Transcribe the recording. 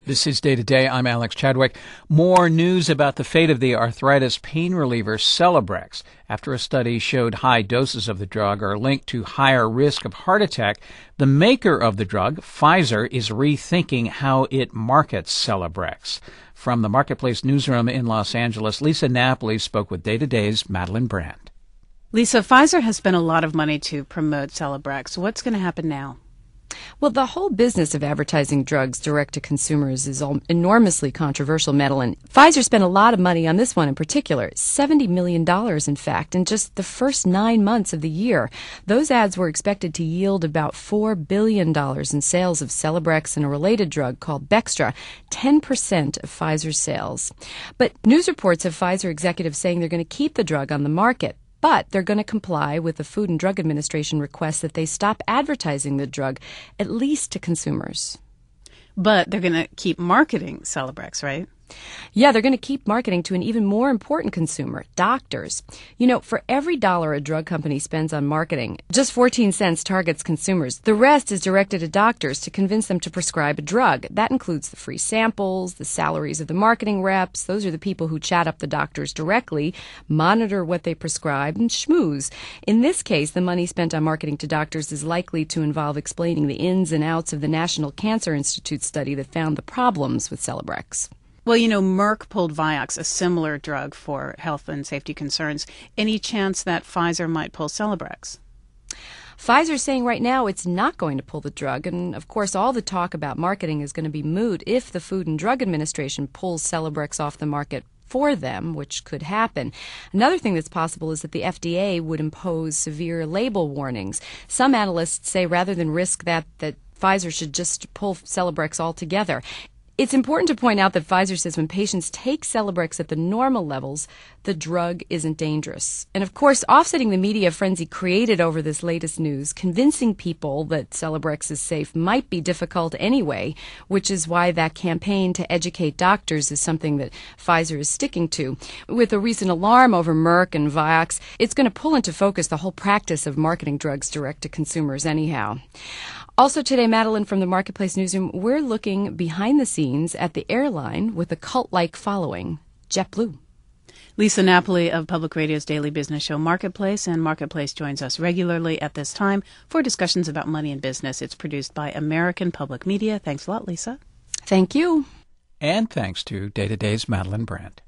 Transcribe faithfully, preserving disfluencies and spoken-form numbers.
This is Day to Day. I'm Alex Chadwick. More news about the fate of the arthritis pain reliever Celebrex. After a study showed high doses of the drug are linked to higher risk of heart attack, the maker of the drug, Pfizer, is rethinking how it markets Celebrex. From the Marketplace newsroom in Los Angeles, Lisa Napoli spoke with Day to Day's Madeline Brand. Lisa, Pfizer has spent a lot of money to promote Celebrex. What's going to happen now? Well, the whole business of advertising drugs direct to consumers is all enormously controversial, Madeline. Pfizer spent a lot of money on this one in particular, seventy million dollars in fact, in just the first nine months of the year. Those ads were expected to yield about four billion dollars in sales of Celebrex and a related drug called Bextra, ten percent of Pfizer's sales. But news reports have Pfizer executives saying they're going to keep the drug on the market. But they're going to comply with the Food and Drug Administration request that they stop advertising the drug, at least to consumers. But they're going to keep marketing Celebrex, right? Yeah, they're going to keep marketing to an even more important consumer, doctors. You know, for every dollar a drug company spends on marketing, just fourteen cents targets consumers. The rest is directed at doctors to convince them to prescribe a drug. That includes the free samples, the salaries of the marketing reps. Those are the people who chat up the doctors directly, monitor what they prescribe, and schmooze. In this case, the money spent on marketing to doctors is likely to involve explaining the ins and outs of the National Cancer Institute study that found the problems with Celebrex. Well, you know, Merck pulled Vioxx, a similar drug for health and safety concerns. Any chance that Pfizer might pull Celebrex? Pfizer's saying right now it's not going to pull the drug, and of course all the talk about marketing is going to be moot if the Food and Drug Administration pulls Celebrex off the market for them, which could happen. Another thing that's possible is that the F D A would impose severe label warnings. Some analysts say rather than risk that, that Pfizer should just pull Celebrex altogether. It's important to point out that Pfizer says when patients take Celebrex at the normal levels, the drug isn't dangerous. And of course, offsetting the media frenzy created over this latest news, convincing people that Celebrex is safe might be difficult anyway, which is why that campaign to educate doctors is something that Pfizer is sticking to. With a recent alarm over Merck and Vioxx, it's going to pull into focus the whole practice of marketing drugs direct to consumers anyhow. Also today, Madeline, from the Marketplace newsroom, we're looking behind the scenes at the airline with a cult-like following, JetBlue. Lisa Napoli of Public Radio's daily business show Marketplace, and Marketplace joins us regularly at this time for discussions about money and business. It's produced by American Public Media. Thanks a lot, Lisa. Thank you. And thanks to Day to Day's Madeline Brand.